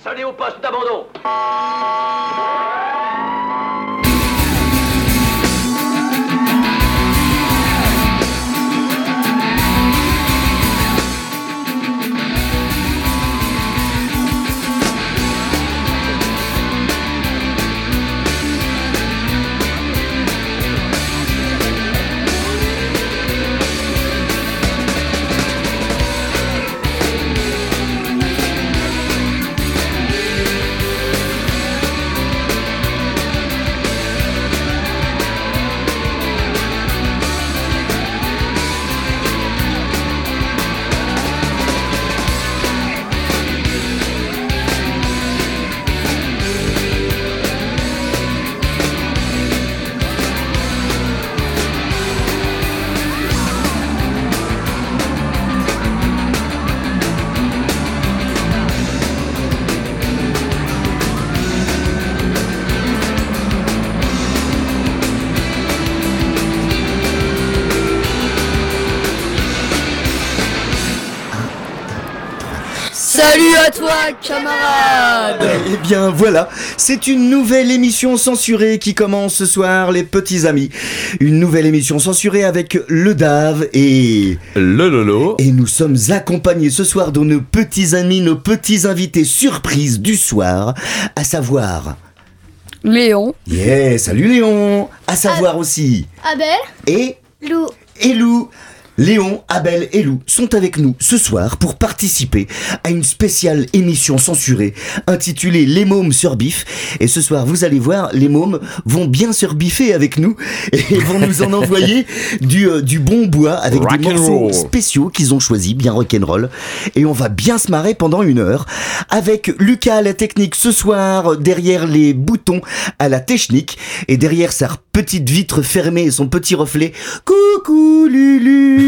Salut au poste d'abandon. Salut à toi, camarade. Eh bien voilà, c'est une nouvelle émission censurée qui commence ce soir, les petits amis. Une nouvelle émission censurée avec le Dave et le Lolo. Et nous sommes accompagnés ce soir de nos petits amis, nos petits invités surprises du soir, à savoir... Léon. Yeah, salut Léon. À savoir aussi... Abel. Et... Lou. Et Lou. Léon, Abel et Lou sont avec nous ce soir pour participer à une spéciale émission censurée intitulée Les mômes surbifs. Et ce soir, vous allez voir, les mômes vont bien surbiffer avec nous et vont nous en envoyer du bon bois avec rock des morceaux spéciaux qu'ils ont choisis, bien rock'n'roll. Et on va bien se marrer pendant 1 heure avec Lucas à la technique ce soir, derrière les boutons à la technique et derrière sa petite vitre fermée et son petit reflet. Coucou Lulu.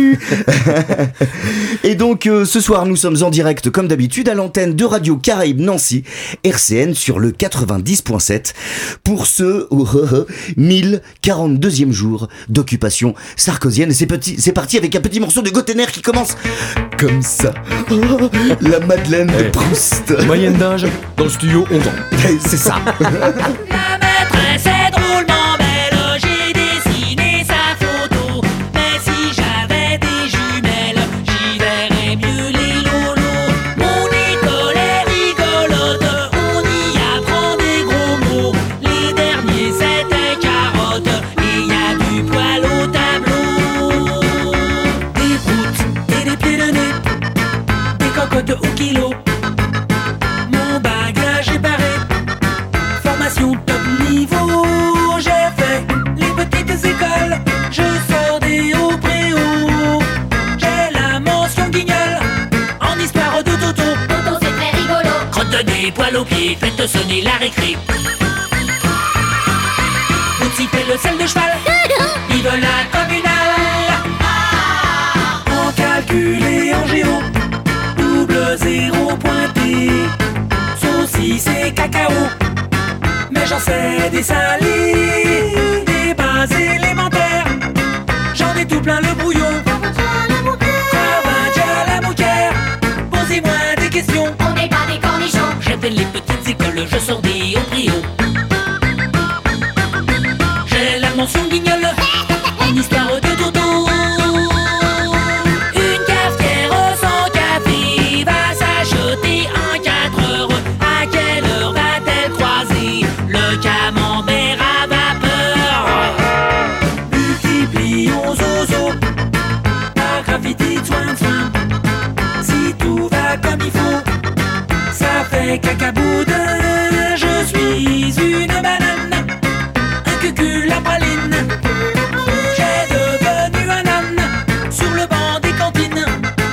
Et donc ce soir nous sommes en direct comme d'habitude à l'antenne de Radio Caraïbes Nancy RCN sur le 90.7 pour ce 1042e jour d'occupation sarkozienne. Et c'est parti avec un petit morceau de Gotener qui commence comme ça. Oh, la Madeleine de Proust. Moyenne d'âge, dans le studio, on dort. C'est ça. La maîtresse est drôlement belle, j'ai dessiné sa photo. Mais si j'avais des jumelles, j'y verrais mieux les lolos. Mon école est rigolote, on y apprend des gros mots. Les derniers c'était carottes, et y a du poil au tableau. Des proutes et des pieds de nez, des cocottes au kilo. Mon bagage est barré, formation top niveau. J'ai fait les petites écoles, je sors des hauts préaux. J'ai la mention guignol en histoire de Toto. Toto c'est très rigolo. Crotte de nez, poil aux pieds, faites sonner la récré. Boutsy fait le sel de cheval, vive la communale. En calcul et en géo, double zéro pointé. Saucisse et cacao, mais j'en sais des salés, des bases élémentaires. J'en ai tout plein le brouillon. Cravache à la mouquère, posez-moi des questions. On n'est pas des cornichons. J'ai fait les petites écoles, je sors des hauts trios. J'ai la mention guignol en histoire de Toto. Une cafetière sans café va s'acheter en 4 heures. À quelle heure va-t-elle croiser le camembert à vapeur? Multiplions zozo par graffiti de soin. Si tout va comme il faut, ça fait cacaboudin. Je suis une banane, un cucul à praline. J'ai devenu un âne sur le banc des cantines.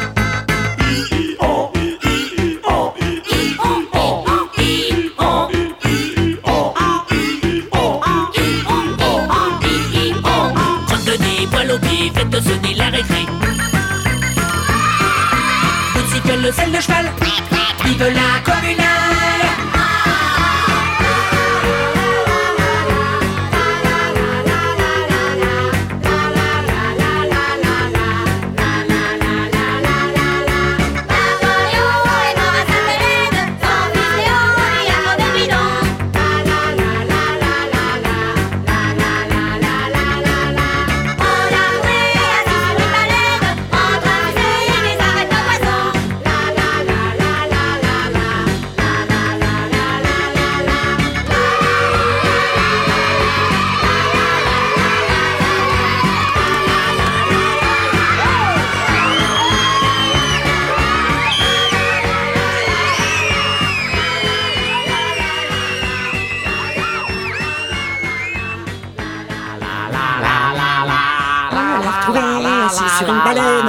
Crotte de nez, poil aux pieds, faites sonner la récré. Boutsy fait le sel de cheval, vive la communale. Napoléon est mort à Sainte-Hélène, sans vidéo.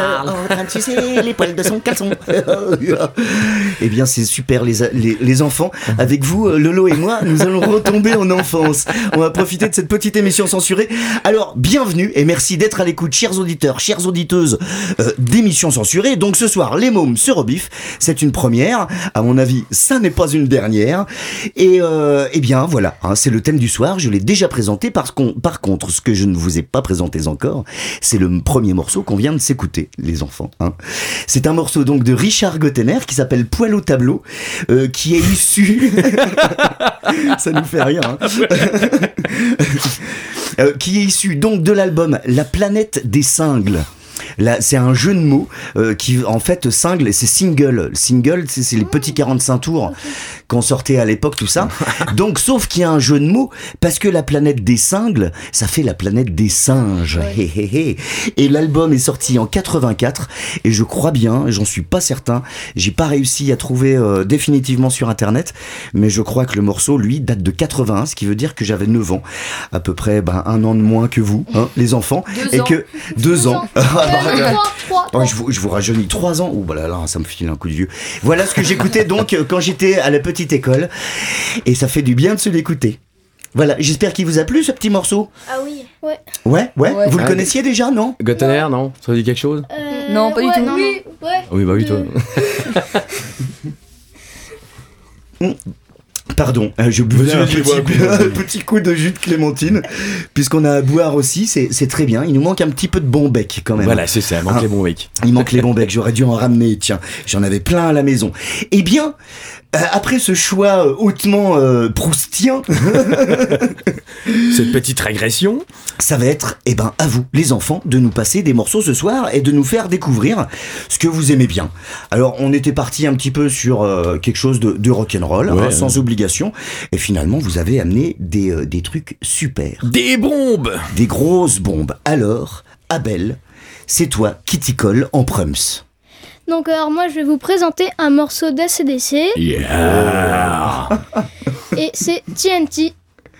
en train de sucer les poils de son caleçon. Eh bien, c'est super, les enfants. Avec vous, Lolo et moi, nous allons retomber en enfance. On va profiter de cette petite émission censurée. Alors, bienvenue et merci d'être à l'écoute, chers auditeurs, chères auditeuses d'émissions censurées. Donc ce soir, les mômes se rebiffent. C'est une première. À mon avis, ça n'est pas une dernière. Et eh bien, voilà, hein, c'est le thème du soir. Je l'ai déjà présenté. Par contre, ce que je ne vous ai pas présenté encore, c'est le premier morceau qu'on vient de s'écouter, les enfants. Hein. C'est un morceau donc de Richard Gottener qui s'appelle Poil au tableau, qui est issu... Ça nous fait rien. Hein. Qui est issu donc de l'album La planète des cingles. Là, c'est un jeu de mots qui, en fait, cingle, c'est single. Single, c'est les petits 45 tours qu'on sortait à l'époque, tout ça. Donc, sauf qu'il y a un jeu de mots, parce que la planète des cingles, ça fait la planète des singes. Ouais. Et l'album est sorti en 84, et je crois bien, j'en suis pas certain, j'ai pas réussi à trouver définitivement sur Internet, mais je crois que le morceau, lui, date de 81, ce qui veut dire que j'avais 9 ans. À peu près, un an de moins que vous, hein, les enfants. 2 ans. 2 ans. 3. Je vous rajeunis 3 ans. Ouh, bah là, ça me file un coup de vieux. Voilà ce que j'écoutais donc quand j'étais à la petite école. Et ça fait du bien de se l'écouter. Voilà, j'espère qu'il vous a plu ce petit morceau. Ah oui. Ouais. Ouais. Vous le connaissiez déjà, non? Gottener, non? Ça vous dit quelque chose? Non, pas du tout. Oui, ouais. Oui, bah oui, toi. Pardon, je buvais un petit coup de jus de clémentine, puisqu'on a à boire aussi, c'est très bien. Il nous manque un petit peu de bon bec quand même. Voilà, c'est ça, manque les bons mecs. Il manque les bons becs, j'aurais dû en ramener, tiens, j'en avais plein à la maison. Eh bien, après ce choix hautement proustien, Cette petite régression. ça va être, à vous, les enfants, de nous passer des morceaux ce soir et de nous faire découvrir ce que vous aimez bien. Alors, on était parti un petit peu sur quelque chose de rock'n'roll, Ouais, sans obligation, et finalement, vous avez amené des trucs super. Des bombes. Des grosses bombes. Alors, Abel, c'est toi qui t'y colle en prums. Donc alors moi je vais vous présenter un morceau d'ACDC Yeah. et c'est TNT.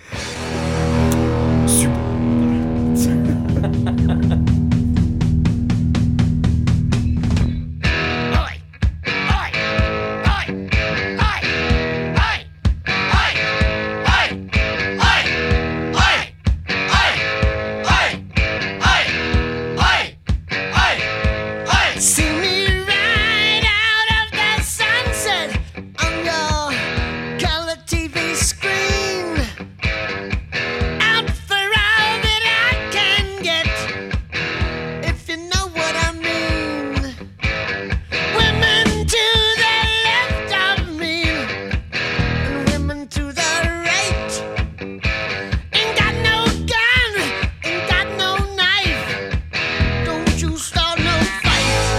See me right out of the sunset on your color TV screen. Out for all that I can get, if you know what I mean. Women to the left of me, and women to the right. Ain't got no gun, ain't got no knife. Don't you start no fight.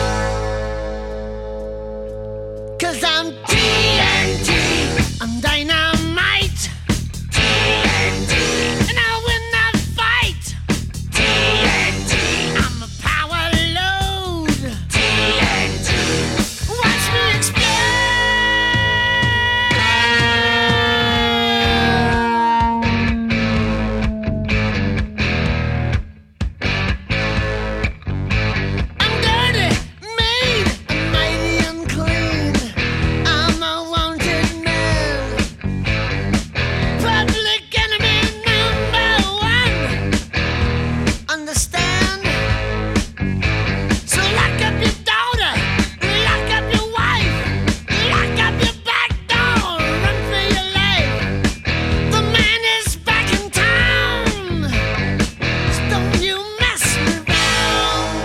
'Cause I'm TNT, I'm dynamite. TNT, and I'll win the fight. TNT, I'm a power load. TNT, watch me explode. I'm dirty, mean, and mighty unclean. I'm a wanted man. Public enemy #1. Understand? So lock up your daughter, lock up your wife, lock up your back door, run for your life. The man is back in town. So don't you mess me around.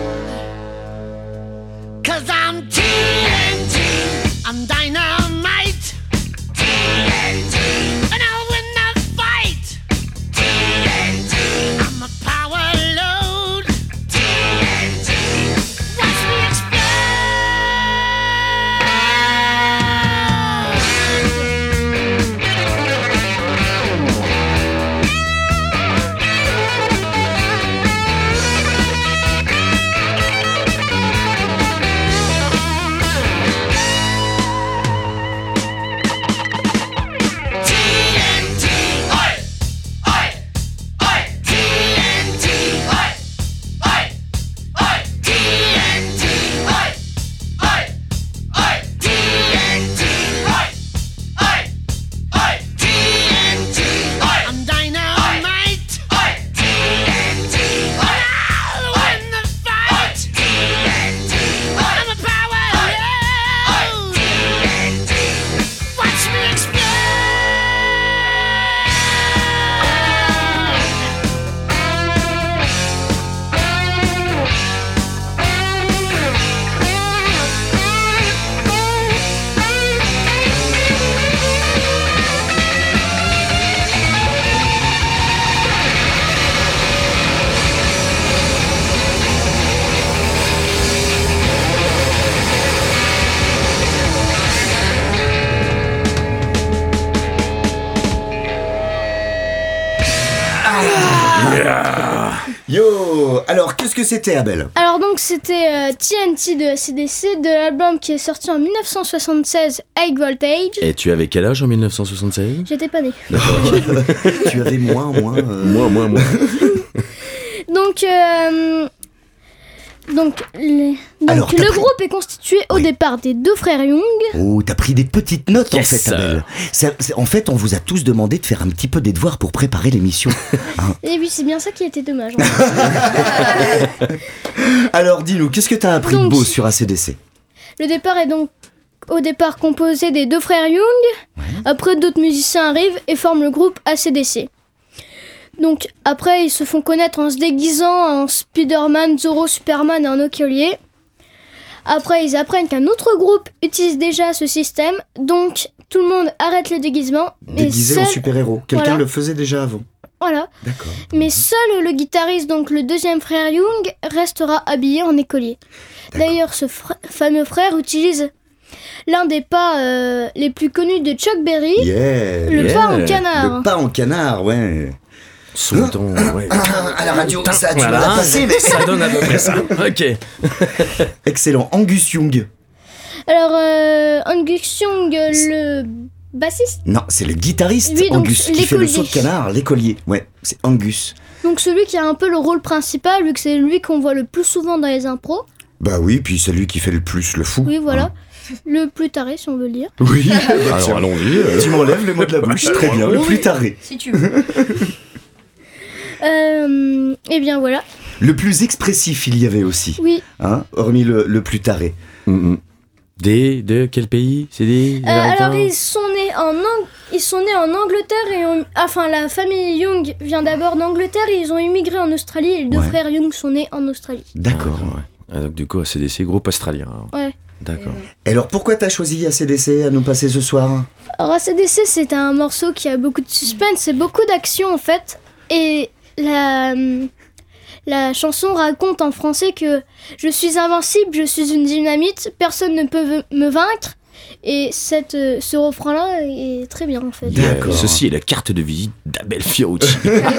'Cause I'm TNT, I'm dynamite. TNT, and I'll win the fight. TNT, I'm a power load. TNT, watch me explode. Yo. Alors, qu'est-ce que c'était, Abel? Alors donc c'était TNT de AC/DC, de l'album qui est sorti en 1976, High Voltage. Et tu avais quel âge en 1976? J'étais pas né. Tu avais moins. Moi. Alors, le groupe est constitué au départ des deux frères Young. Oh, t'as pris des petites notes Yes. en fait, Abel. En fait, on vous a tous demandé de faire un petit peu des devoirs pour préparer l'émission. Et oui, c'est bien ça qui était dommage. Alors, dis-nous, qu'est-ce que t'as appris de Donc- beau sur AC/DC? Le départ est donc au départ composé des deux frères Young. Après, d'autres musiciens arrivent et forment le groupe AC/DC. Donc après, ils se font connaître en se déguisant en Spider-Man, Zorro, Superman et en écolier. Après, ils apprennent qu'un autre groupe utilise déjà ce système. Donc tout le monde arrête le déguisement. Déguisé en seul- super-héros. Quelqu'un Voilà. le faisait déjà avant. Voilà. D'accord. Mais seul le guitariste, donc le deuxième frère Young, restera habillé en écolier. D'ailleurs, ce fameux frère utilise l'un des pas les plus connus de Chuck Berry, Yeah. le pas en canard. Le pas en canard, ouais. Son ton, ouais. À la radio, ça, tu Voilà. l'as passé, mais... Ça donne à peu près ça. Ok. Excellent. Angus Young. Alors, Angus Young, le bassiste, Non, c'est le guitariste Oui, donc, Angus qui fait le saut de l'écolier. canard, l'écolier. Ouais, c'est Angus. donc celui qui a un peu le rôle principal, vu que c'est lui qu'on voit le plus souvent dans les impros. Bah oui, puis c'est lui qui fait le plus le fou. Oui, voilà. Le plus taré, si on veut le dire. Oui. Alors allons-y. Tu m'enlèves les mots de la bouche, très bien. Le plus taré. Si tu veux. Et bien voilà. Le plus expressif, il y avait aussi. Oui. Hein, hormis le plus taré. De quel pays? C'est des Américains? Alors ils sont nés en Angleterre et enfin la famille Young vient d'abord d'Angleterre et ils ont immigré en Australie et les deux Ouais. frères Young sont nés en Australie. D'accord. Ouais. Ah, donc du coup, AC/DC, groupe australien. alors. Ouais. D'accord. Et alors pourquoi t'as choisi AC/DC à nous passer ce soir? Alors AC/DC c'est un morceau qui a beaucoup de suspense et beaucoup d'action en fait. Et la chanson raconte en français que je suis invincible, je suis une dynamite, personne ne peut me vaincre. Et ce refrain-là est très bien en fait. D'accord. Ceci est la carte de visite d'Abel Fiorucci.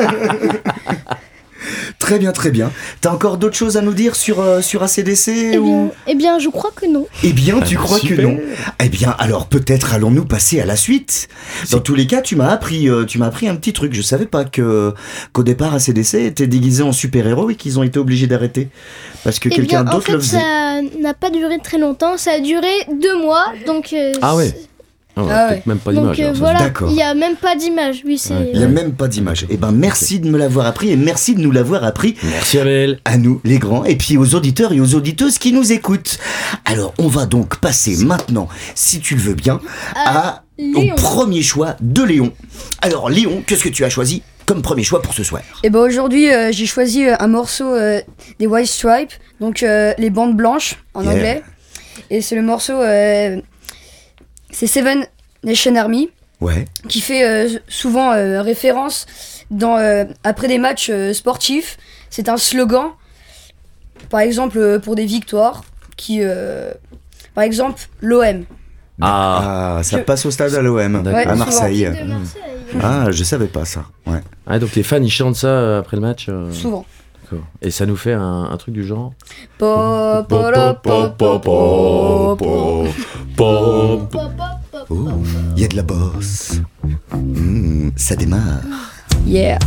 Très bien, très bien. T'as encore d'autres choses à nous dire sur AC/DC ou... Eh bien, je crois que non. Eh bien, tu crois que super. non? Eh bien, alors peut-être allons-nous passer à la suite. Dans tous les cas, tu m'as appris un petit truc. Je savais pas qu'au départ AC/DC était déguisé en super-héros et qu'ils ont été obligés d'arrêter parce que Eh quelqu'un bien, en d'autre fait, le faisait. ça n'a pas duré très longtemps. Ça a duré 2 mois. Donc, Ah ouais. Ah ouais, Ah peut-être ouais. même pas donc d'image. alors, ça. voilà, D'accord. il n'y a même pas d'image. Oui, c'est. Ouais. Il n'y a même pas d'image. Eh ben, merci de me l'avoir appris et merci de nous l'avoir appris. Merci Abel. À nous, les grands, et puis aux auditeurs et aux auditeuses qui nous écoutent. Alors, on va donc passer maintenant, si tu le veux bien, au Léon. premier choix de Léon. Alors, Léon, qu'est-ce que tu as choisi comme premier choix pour ce soir? Et ben aujourd'hui, j'ai choisi un morceau des White Stripes, donc les bandes blanches en Yeah. anglais. Et c'est le morceau, c'est Seven Nation Army, Ouais. qui fait souvent référence après des matchs sportifs. C'est un slogan, par exemple pour des victoires, par exemple l'OM. Ah. Ah, ça Je- passe au stade à l'OM, D'accord. à Ouais, Marseille. De Marseille. Ah, je savais pas ça. Ouais. Ah, donc les fans ils chantent ça après le match. Souvent. D'accord. Et ça nous fait un truc du genre. Po, po, lo, po, po, po, po. Pop, pop, pop, Oh, pop. il y a de la bosse. Ça démarre. Yeah.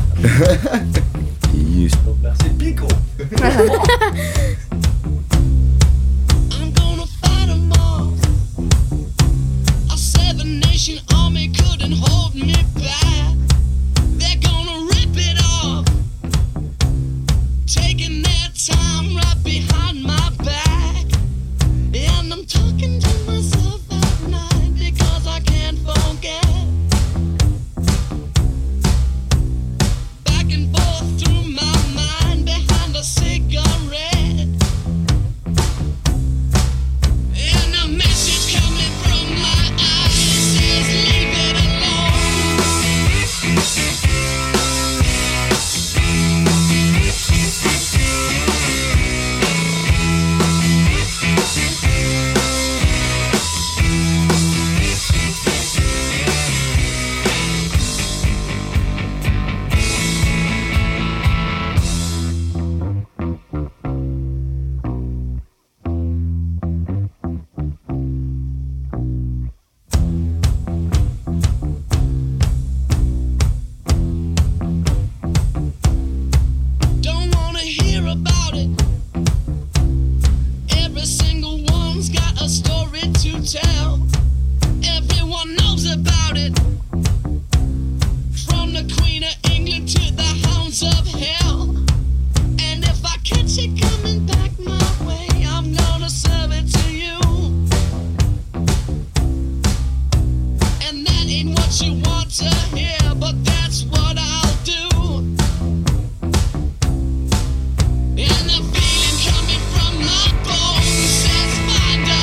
I'm gonna fight 'em all. A 7-nation army couldn't hold me back. They're gonna rip it off, taking their time right behind my back. And I'm talking to myself at night because I can't forget. Back and forth through my mind behind a cigarette. story to tell. Everyone knows about it. From the Queen of England to the hounds of hell. And if I catch it coming back my way, I'm gonna serve it to you. And that ain't what you want to hear, but that's what I'll do. And the feeling coming from my bones says find a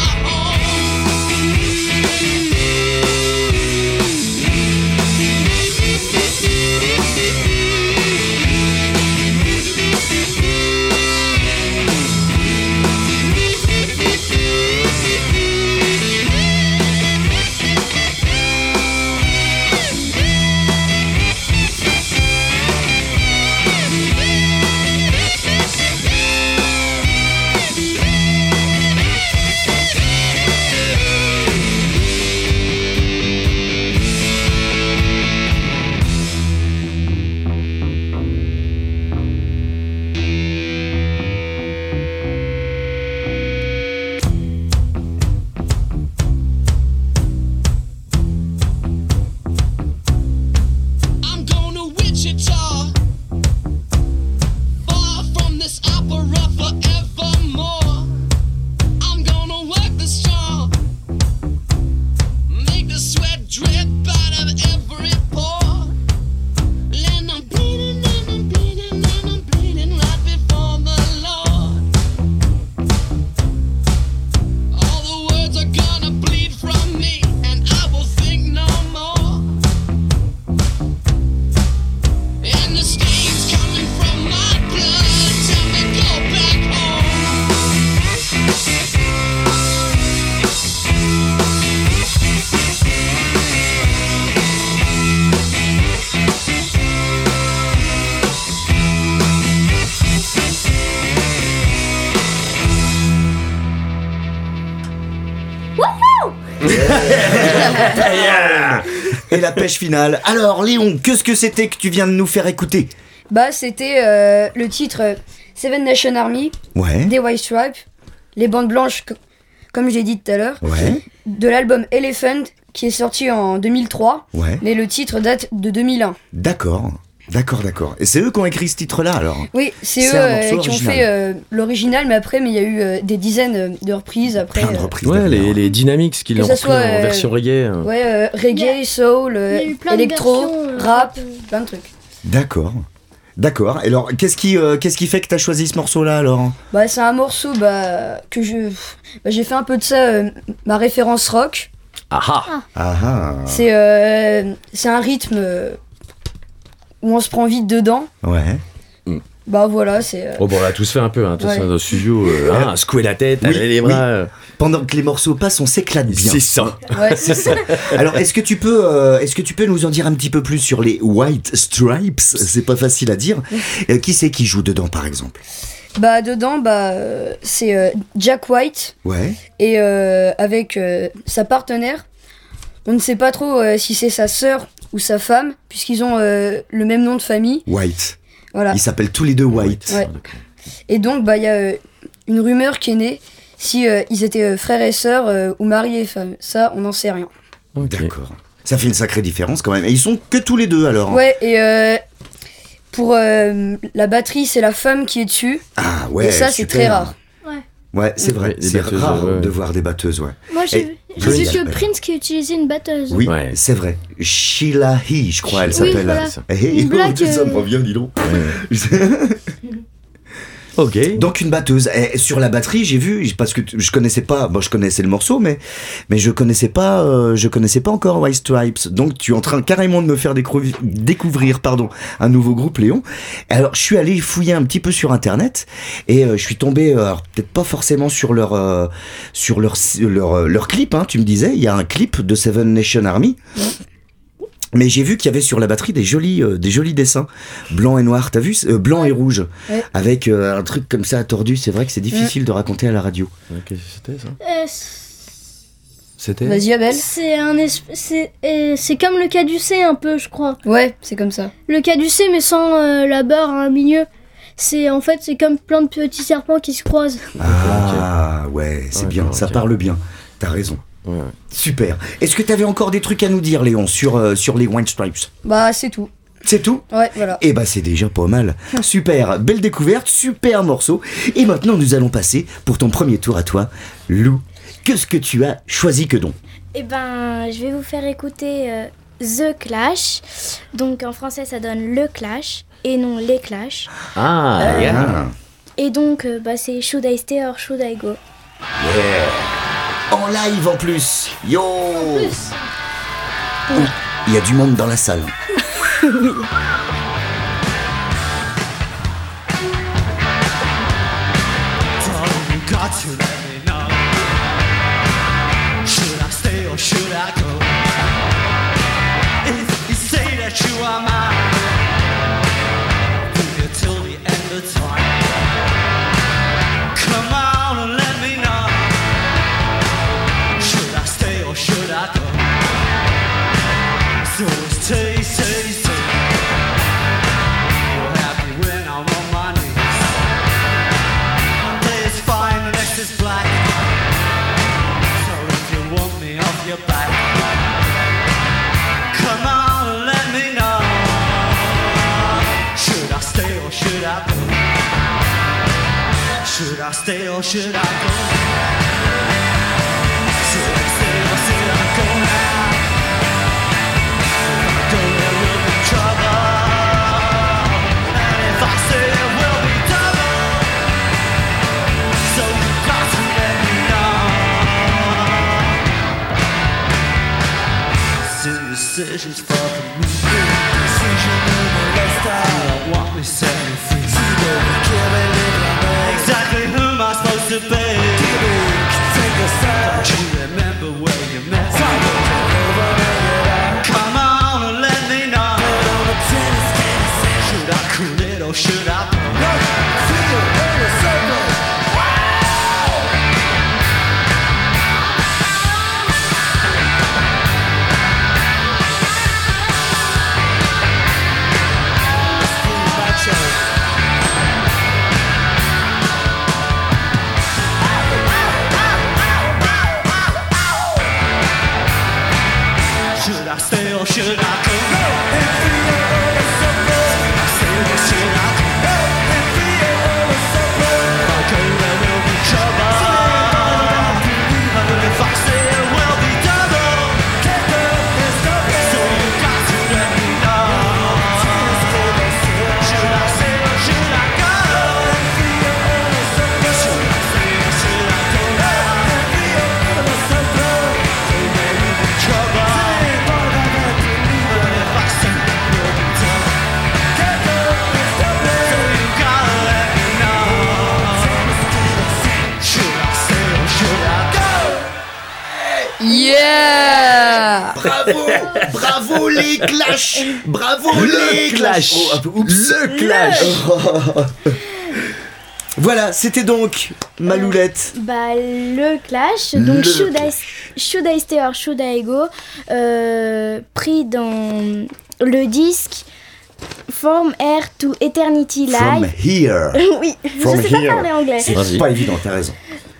Et la pêche finale. Alors Léon, qu'est-ce que c'était que tu viens de nous faire écouter? Bah, c'était le titre Seven Nation Army des White Stripes, les bandes blanches, comme j'ai dit tout à l'heure, de l'album Elephant qui est sorti en 2003, mais le titre date de 2001. D'accord. Et c'est eux qui ont écrit ce titre-là alors? Oui, c'est eux qui ont fait l'original, mais il y a eu des dizaines de reprises après. Plein de reprises. Ouais, les Dynamics qui l'ont repris en version reggae. Ouais, reggae, soul, électro, rap, plein de trucs. D'accord. Alors, qu'est-ce qui fait que t'as choisi ce morceau-là alors? Bah, c'est un morceau que j'ai fait un peu de ça, ma référence rock. C'est un rythme où on se prend vite dedans. Ouais. Bah voilà, c'est. Oh bon, on l'a tous fait un peu, hein. Dans le studio, secouer la tête, aller les bras. Pendant que les morceaux passent, on s'éclate bien. C'est ça. Ouais. C'est ça. Alors, est-ce que tu peux nous en dire un petit peu plus sur les White Stripes? C'est pas facile à dire. Qui c'est qui joue dedans, par exemple? Bah dedans, c'est Jack White. Ouais. Et avec sa partenaire, on ne sait pas trop si c'est sa sœur ou sa femme, puisqu'ils ont le même nom de famille. White. Voilà. Ils s'appellent tous les deux White. Ouais. Et donc, il y a une rumeur qui est née, si ils étaient frères et sœurs ou mari et femme. Ça, on n'en sait rien. Okay. D'accord. Ça fait une sacrée différence quand même. Et ils sont que tous les deux alors. Ouais, et pour la batterie, c'est la femme qui est dessus. Ah ouais. Et ça, c'est très rare. Ouais, c'est vrai. C'est batteuses, rare de voir des batteuses, ouais. Moi, j'ai vu que Prince qui utilisait une batteuse. Oui, c'est vrai. Sheila He, je crois, elle s'appelle. Voilà. Une blague. Ça me revient, dis donc. Ok. Donc une batteuse. Et sur la batterie, j'ai vu, parce que je connaissais pas, je connaissais le morceau, mais je connaissais pas encore White Stripes. Donc tu es en train carrément de me faire découvrir, un nouveau groupe, Léon. Alors je suis allé fouiller un petit peu sur internet et je suis tombé, alors, peut-être pas forcément sur leur clip. Hein, tu me disais, il y a un clip de Seven Nation Army. Mais j'ai vu qu'il y avait sur la batterie des jolis dessins, blanc et noir, t'as vu, blanc et rouge, avec un truc comme ça tordu. C'est vrai que c'est difficile de raconter à la radio. Qu'est-ce que c'était ça C'était Vas-y Abel. C'est comme le caducé un peu, je crois. Ouais, c'est comme ça. Le caducé mais sans la barre à un milieu. C'est comme plein de petits serpents qui se croisent. Ah ouais, c'est bien, ça parle bien. T'as raison. Ouais. Super. Est-ce que t'avais encore des trucs à nous dire, Léon, sur les White Stripes? Bah, c'est tout. C'est tout? Ouais, voilà. Eh bah c'est déjà pas mal. Super, belle découverte, super morceau. Et maintenant nous allons passer pour ton premier tour à toi, Lou. Qu'est-ce que tu as choisi que donc? Eh ben, je vais vous faire écouter The Clash. Donc en français, ça donne Le Clash et non Les Clash. Ah, yeah. Et donc, c'est Should I Stay or Should I Go? En live en plus. Yo. Il y a du monde dans la salle. Got to let me know. Should I stay or should I go? If you say that you are mine, be here till the end of time. Come on and let me know. Should I stay or should I go? So it's taste, taste, taste. You're happy when I'm on my knees. It's fine, the next is black. So if you want me off your back, come on and let me know. Should I stay or should I go? Should I stay or should I go? Should I stay or should I go now? If I go there will be trouble. And if I stay there will be double. So you got to let me know. It's indecisions fucking me. Decision in the lifestyle. You don't want me, set me free. Exactly who am I supposed to be? Don't you remember where you met me? Come on and let me know. Should I cool it or should I blow? Should I stay or should I go? Should I stay or should I go? If I go there will be trouble. And if I stay there will be double. So you got to let me know. Should I stay or should I go? Should I stay or should I go now? So there will be trouble. Yeah! Bravo les Clash. Bravo les Clash. Oups. Le Clash. Voilà, c'était donc ma Loulette. Le Clash, donc Le should I Stay or Should I Go, pris dans le disque From Here to Eternity From Live. here. Oui, From je sais pas here. parler anglais. C'est Vas-y. pas évident, t'as raison.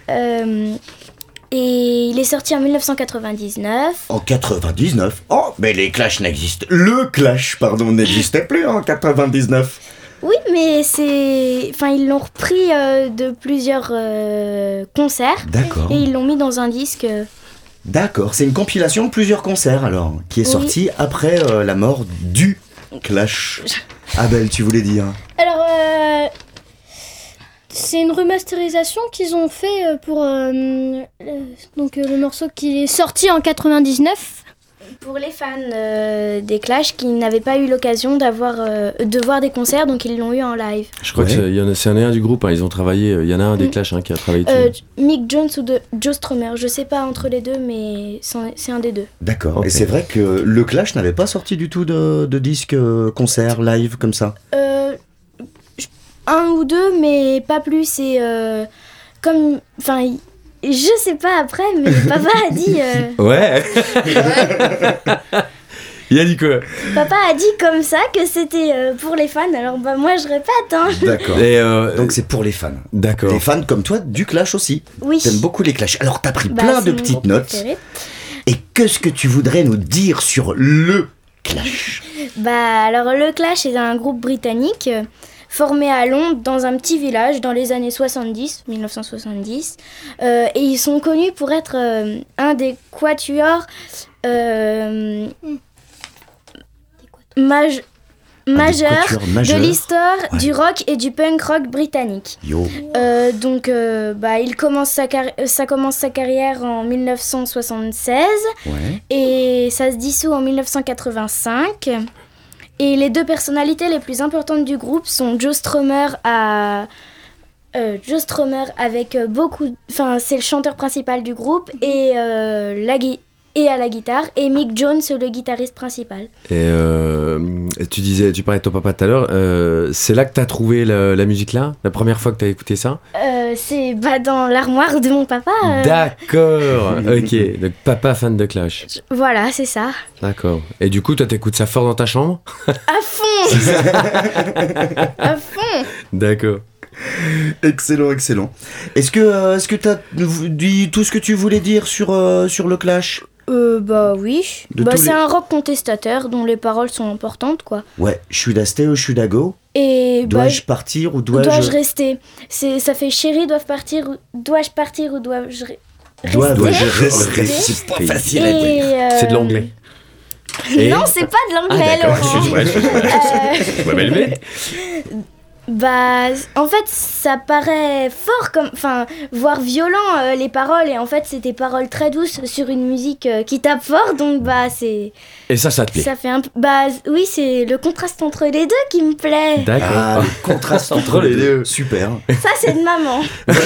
Et il est sorti en 1999. En 99. Oh, mais les Clash n'existent. Le Clash, pardon, n'existait plus en 99. Oui, mais ils l'ont repris de plusieurs concerts. D'accord. Et ils l'ont mis dans un disque. D'accord, c'est une compilation de plusieurs concerts alors, qui est Oui. sortie après la mort du Clash. Abel, tu voulais dire? Alors, c'est une remasterisation qu'ils ont fait pour le morceau qui est sorti en 99. Pour les fans des Clash qui n'avaient pas eu l'occasion de voir des concerts, donc ils l'ont eu en live. Je crois que c'est un du groupe, hein, ils ont travaillé, il y en a un des Clash qui a travaillé dessus. Mick Jones ou Joe Strummer, je sais pas entre les deux, mais c'est un des deux. D'accord, Ok. et c'est vrai que le Clash n'avait pas sorti du tout de disque concert live comme ça. Un ou deux, mais pas plus. Et je sais pas après, mais papa a dit. Ouais. Il a dit quoi? Papa a dit comme ça que c'était pour les fans, alors bah moi je répète. Hein. D'accord. Et Donc c'est pour les fans. d'accord. Des fans comme toi du Clash aussi. Oui. T'aimes beaucoup les Clash. Alors t'as pris Bah, plein c'est de mon petites groupe notes. préféré. Et qu'est-ce que tu voudrais nous dire sur le Clash? Bah alors le Clash est un groupe britannique formé à Londres dans un petit village dans les années 1970. Et ils sont connus pour être un des quatuors majeurs quatuors majeurs. de l'histoire Ouais. du rock et du punk rock britannique. Yo. Il commence ça commence sa carrière en 1976 Ouais. et ça se dissout en 1985. Et les deux personnalités les plus importantes du groupe sont Joe Strummer avec c'est le chanteur principal du groupe et à la guitare, et Mick Jones le guitariste principal. Et tu parlais de ton papa tout à l'heure. C'est là que t'as trouvé la musique là? La première fois que t'as écouté ça? C'est dans l'armoire de mon papa. D'accord. Ok. Donc papa fan de Clash. Voilà, c'est ça. D'accord. Et du coup, toi, t'écoutes ça fort dans ta chambre? À fond. À fond. D'accord. Excellent, excellent. Est-ce que t'as dit tout ce que tu voulais dire sur le Clash? Bah oui. De tous C'est les- un rock contestataire dont les paroles sont importantes, quoi. Ouais, should I stay ou should I go? Et Dois-je partir ou dois-je dois-je rester? Ça fait chérie, dois-je partir ou dois-je rester? Dois-je rester? C'est pas facile à dire. C'est de l'anglais. Et- Non, c'est pas de l'anglais, D'accord. Laurent. Je vais m'élever. En fait, ça paraît fort, voire violent, les paroles. Et en fait, c'est des paroles très douces sur une musique qui tape fort. Donc, c'est... Et ça te plaît? Ça fait un peu... oui, c'est le contraste entre les deux qui me plaît. D'accord. Ah, le contraste entre les deux. Super. Ça, c'est de maman.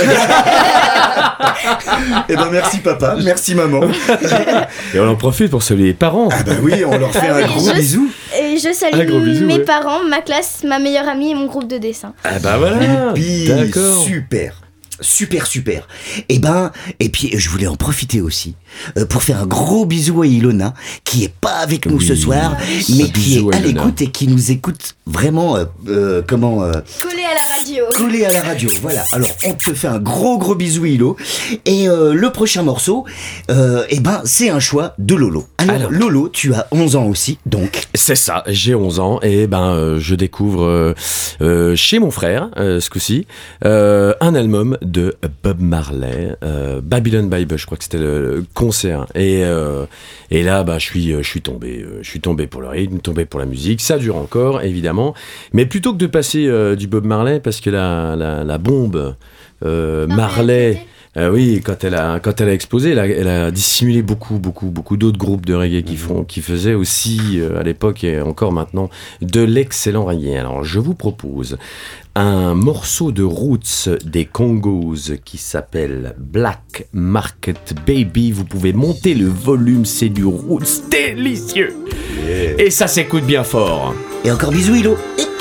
Eh ben merci papa, merci maman. Et on en profite pour saluer les parents. Ah bah oui, on leur fait un gros bisou. Et je Un salue gros bisou, mes ouais. parents, ma classe, ma meilleure amie et mon groupe de dessin. Ah bah voilà. Puis, D'accord. super. Et puis je voulais en profiter aussi pour faire un gros bisou à Ilona qui est pas avec nous Oui. ce soir, mais qui Bisou est à à Ilona. l'écoute et qui nous écoute vraiment Collé à la radio. collé à la radio. Voilà. Alors on te fait un gros bisou Ilo. Et le prochain morceau, c'est un choix de Lolo. Alors Lolo, tu as 11 ans aussi, donc. C'est ça, j'ai 11 ans et je découvre chez mon frère, ce coup-ci, un album de Bob Marley, Babylon Bible, je crois que c'était le concert. Et là, je suis tombé pour le rythme, tombé pour la musique. Ça dure encore, évidemment. Mais plutôt que de passer du Bob Marley, parce que la bombe Marley... oui, quand elle a explosé, elle a dissimulé beaucoup d'autres groupes de reggae qui faisaient aussi à l'époque et encore maintenant de l'excellent reggae. Alors je vous propose un morceau de Roots des Congos qui s'appelle Black Market Baby. Vous pouvez monter le volume, c'est du Roots délicieux. Et ça s'écoute bien fort. Et encore bisous Ilo.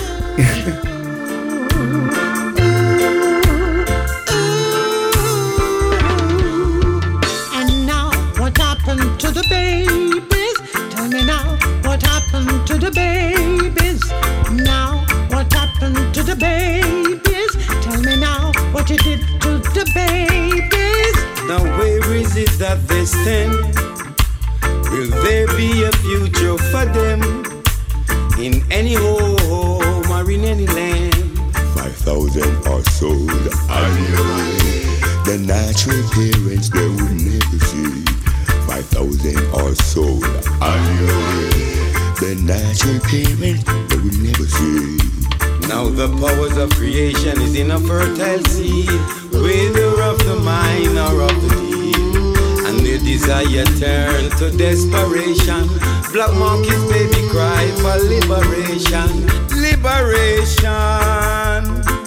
And now, what happened to the babies? Tell me now, what happened to the babies? Now, what happened to the babies? Tell me now, what you did to the babies? Now where is it that they stand? Will there be a future for them? In any home or in any land? 5,000 are sold annually. The natural parents they would never see. 5,000 are sold annually. The natural parents they would never see. Now the powers of creation is in a fertile seed, whether of the mind or of the deed, and their desire turn to desperation. Black monkeys baby cry for liberation. Liberation.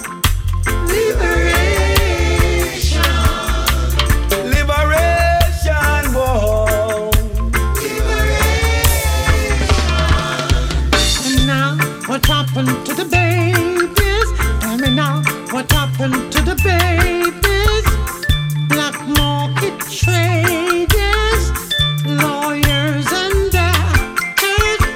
Liberation. Liberation. Whoa. And now, what happened to the babies? Tell me now, what happened to the babies? Black market traders, lawyers and doctors,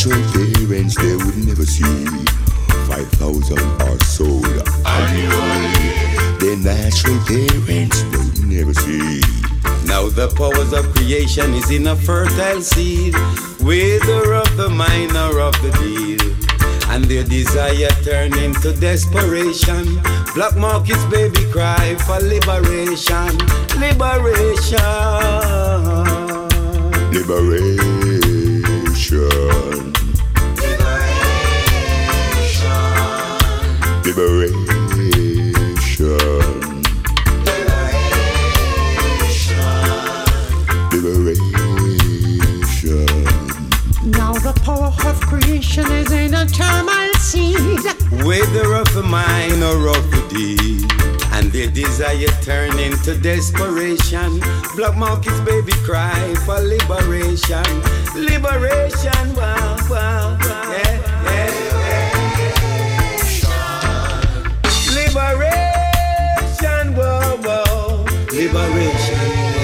natural parents they would never see. 5,000 are sold annually. The natural parents they would never see. Now the powers of creation is in a fertile seed, whether of the mind or of the deed, and their desire turn into desperation. Black markets baby cry for liberation, liberation, liberation, liberation, liberation. Now the power of creation is in a terminal seed, whether of the mind or of the deed, and their desire turn into desperation. Black markets baby cry for liberation, liberation, wow, wow, wow. Yeah, yeah, yeah. Liberation, wow, wow. Liberation.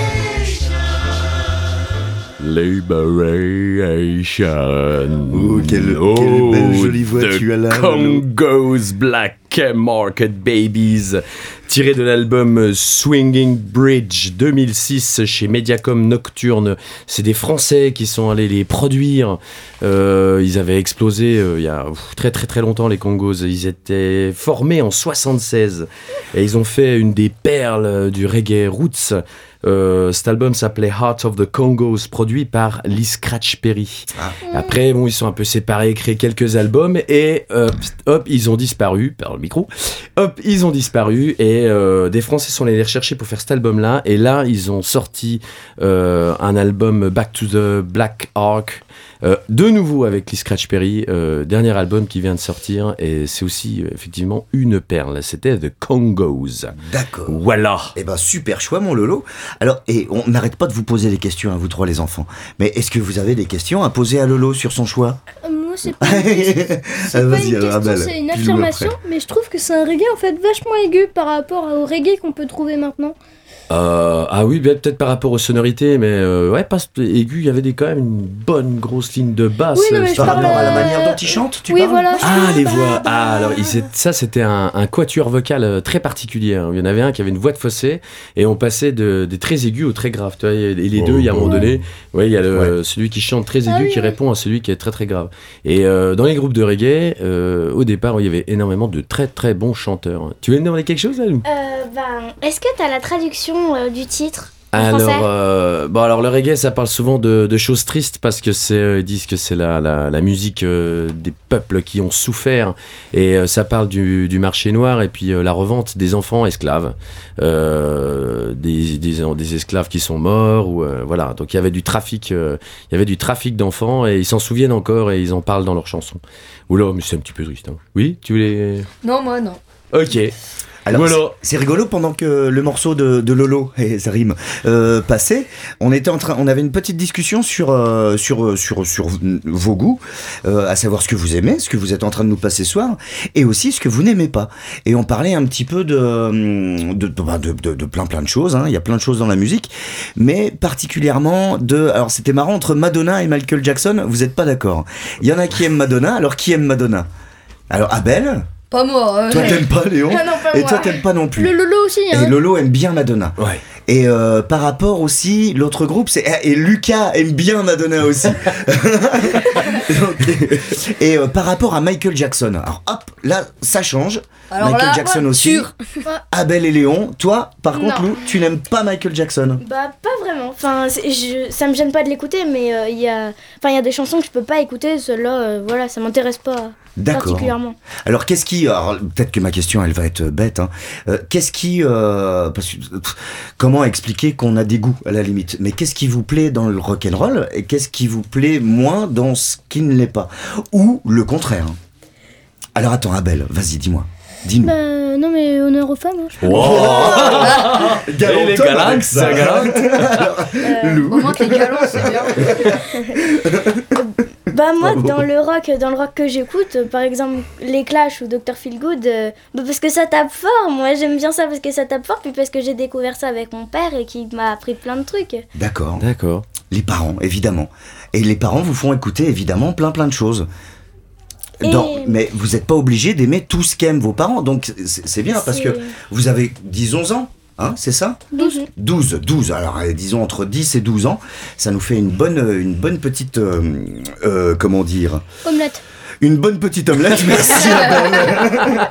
Liberation. Oh, quelle belle jolie voix tu as là. Congo's Black Market Babies, tiré de l'album Swinging Bridge 2006 chez Mediacom Nocturne. C'est des Français qui sont allés les produire. Ils avaient explosé il y a très très très longtemps, les Congos. Ils étaient formés en 76 et ils ont fait une des perles du reggae roots. Cet album s'appelait Heart of the Congos, produit par Lee Scratch Perry. Après, bon, ils sont un peu séparés, créé quelques albums et hop, ils ont disparu. Par le micro. Hop, ils ont disparu et des Français sont allés les rechercher pour faire cet album-là. Et là, ils ont sorti un album Back to the Black Ark. De nouveau avec Lee Scratch Perry, dernier album qui vient de sortir et c'est aussi effectivement une perle, c'était The Congos. D'accord. Voilà. Eh ben super choix mon Lolo. Alors, et on n'arrête pas de vous poser des questions à vous trois les enfants, mais est-ce que vous avez des questions à poser à Lolo sur son choix? Moi, c'est pas une question, c'est une affirmation, mais je trouve que c'est un reggae en fait vachement aigu par rapport au reggae qu'on peut trouver maintenant. Ah oui, peut-être par rapport aux sonorités, mais ouais, pas aigu, il y avait quand même une bonne grosse ligne de basse. Oui, non, mais par rapport à la manière dont ils chantent, tu oui, parles. Voilà, les voix. Ah, alors ça, c'était un quatuor vocal très particulier. Il y en avait un qui avait une voix de fossé, et on passait des très aigus aux très graves. Tu vois, et les deux, il y a un moment donné, ouais, il y a celui qui chante très aigu qui répond à celui qui est très très grave. Et dans les groupes de reggae, au départ, il y avait énormément de très très bons chanteurs. Tu veux nous demander quelque chose, là, Lou ? Est-ce que tu as la traduction du titre en alors, français alors le reggae, ça parle souvent de choses tristes parce que ils disent que c'est la musique des peuples qui ont souffert et ça parle du marché noir et puis la revente des enfants esclaves, des esclaves qui sont morts ou voilà. Donc il y avait du trafic d'enfants et ils s'en souviennent encore et ils en parlent dans leurs chansons. Oula, mais c'est un petit peu triste. Hein. Oui, tu voulais. Non, moi non. Ok. Alors, voilà. c'est rigolo, pendant que le morceau de Lolo, et ça rime, passait, on avait une petite discussion sur vos goûts, à savoir ce que vous aimez, ce que vous êtes en train de nous passer ce soir, et aussi ce que vous n'aimez pas. Et on parlait un petit peu de plein de choses, hein. Il y a plein de choses dans la musique, mais particulièrement alors c'était marrant, entre Madonna et Michael Jackson, vous êtes pas d'accord. Il y en a qui aiment Madonna, alors qui aime Madonna? Alors Abel? Pas moi. Toi t'aimes pas Léon? Ah non, pas et moi. toi t'aimes pas non plus. Le Lolo aussi, hein. Et Lolo aime bien Madonna. Ouais. Et par rapport aussi, l'autre groupe, et Lucas aime bien Madonna aussi. Et par rapport à Michael Jackson, alors hop, là ça change. Alors Michael là, Jackson ouais, aussi. sûr. Abel et Léon, toi par contre Non. Lou, tu n'aimes pas Michael Jackson? Bah pas vraiment. Enfin, ça me gêne pas de l'écouter, mais il y a des chansons que je peux pas écouter. Celles-là, voilà, ça m'intéresse pas particulièrement. Alors alors peut-être que ma question elle va être bête, hein. Qu'est-ce qui, parce que, comment expliquer qu'on a des goûts à la limite, mais qu'est-ce qui vous plaît dans le rock'n'roll et qu'est-ce qui vous plaît moins dans ce qui ne l'est pas, ou le contraire? Alors attends Abel, vas-y dis-nous. Non mais honneur aux femmes. Hein, Les galantes, c'est galant. Au moins que les galants, c'est bien. Bah moi, Bravo. dans le rock que j'écoute, par exemple les Clash ou Dr Feelgood, parce que ça tape fort. Moi, j'aime bien ça parce que ça tape fort, puis parce que j'ai découvert ça avec mon père et qui m'a appris plein de trucs. D'accord. D'accord. Les parents, évidemment. Et les parents vous font écouter, évidemment, plein de choses. Mais vous n'êtes pas obligé d'aimer tout ce qu'aiment vos parents. Donc c'est bien parce que vous avez 10-11 ans, hein, c'est ça ? 12. Alors disons entre 10 et 12 ans. Ça nous fait une bonne petite... comment dire ? Omelette. Une bonne petite omelette, merci Abel.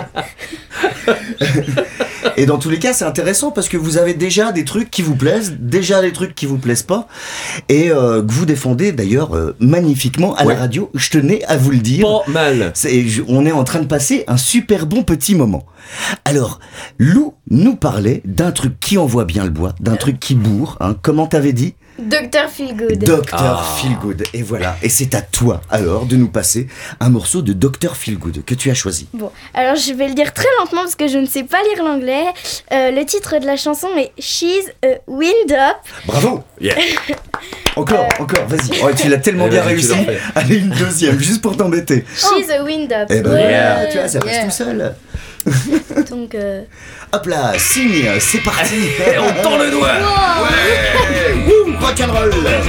Et dans tous les cas, c'est intéressant parce que vous avez déjà des trucs qui vous plaisent, déjà des trucs qui vous plaisent pas, et que vous défendez d'ailleurs magnifiquement à la radio. Je tenais à vous le dire. Pas mal. On est en train de passer un super bon petit moment. Alors, Lou nous parlait d'un truc qui envoie bien le bois, d'un truc qui bourre. Hein. Comment t'avais dit ? Dr Feelgood. Dr Feelgood. Et voilà. Et c'est à toi alors de nous passer un morceau de Dr Feelgood que tu as choisi. Bon, alors je vais le dire très lentement parce que je ne sais pas lire l'anglais. Le titre de la chanson est She's a Wind Up. Bravo. Yeah. Encore, vas-y. Oh, tu l'as tellement bien réussi. Allez, une deuxième, juste pour t'embêter. She's a Wind Up. Eh ben, yeah. Tu vois, ça passe tout seul. Donc, hop là, signe, c'est parti. Et on tend le doigt. Ouais. Wouh, rock'n'roll.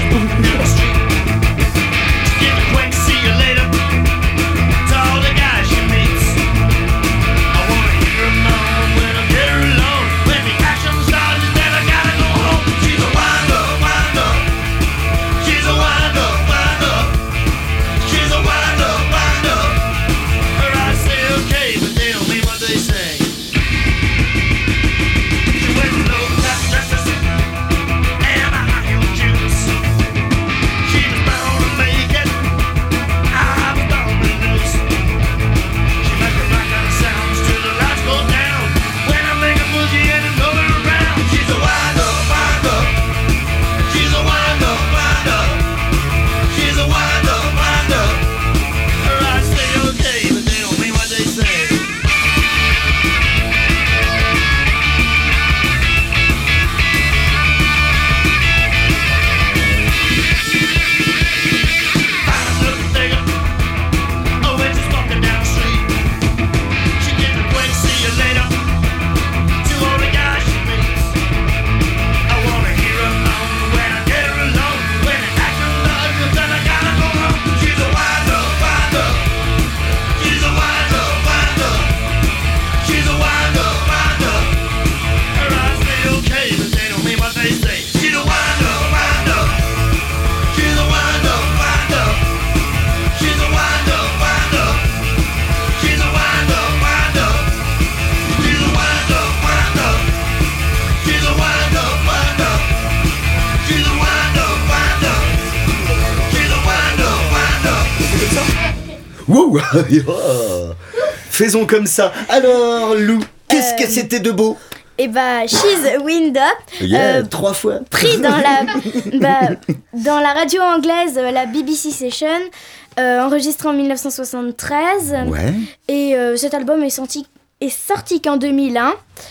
Wouh. Faisons comme ça. Alors, Lou, qu'est-ce que c'était de beau ? Et bah, She's a Wind Up. Yeah, 3 fois. Pris dans dans la radio anglaise, la BBC Session, enregistré en 1973. Ouais. Et cet album est sorti qu'en 2001.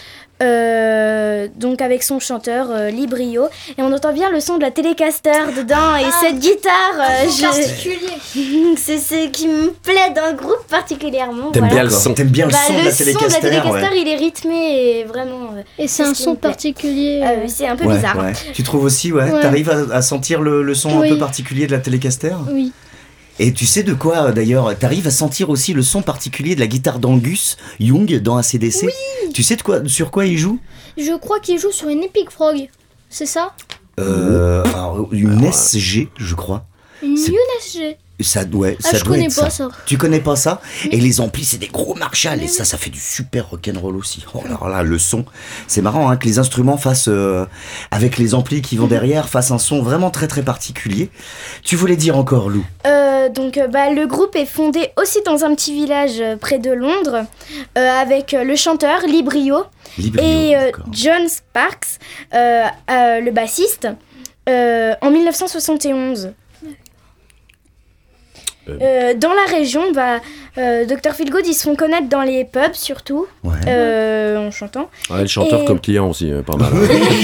Donc avec son chanteur Lee Brio, et on entend bien le son de la Telecaster dedans, et cette guitare c'est ce qui me plaît dans le groupe particulièrement. T'aimes bien le son. T'aimes bien le son de la Telecaster. Le son de la Telecaster, il est rythmé et vraiment et c'est un son particulier. C'est un peu bizarre. Ouais. Tu trouves aussi, t'arrives à sentir le son un peu particulier de la Telecaster ? Oui. Et tu sais de quoi d'ailleurs, t'arrives à sentir aussi le son particulier de la guitare d'Angus Young dans AC/DC ? Oui. Tu sais sur quoi il joue ? Je crois qu'il joue sur une Epic Frog, c'est ça ? Alors, une SG, je crois. Une UNSG. Ça doit je connais être pas ça. ça. Tu connais pas ça ? Et les amplis, c'est des gros Marshall, et ça fait du super rock'n'roll aussi. Oh alors là, le son, c'est marrant hein, que les instruments fassent, avec les amplis qui vont derrière, fassent un son vraiment très très particulier. Tu voulais dire encore, Lou ? Donc le groupe est fondé aussi dans un petit village près de Londres, avec le chanteur Lee Brio et John Sparks, le bassiste, en 1971. Dans la région, Dr Feelgood, ils se font connaître dans les pubs surtout, en chantant. Ouais, le chanteur comme client aussi, pas mal.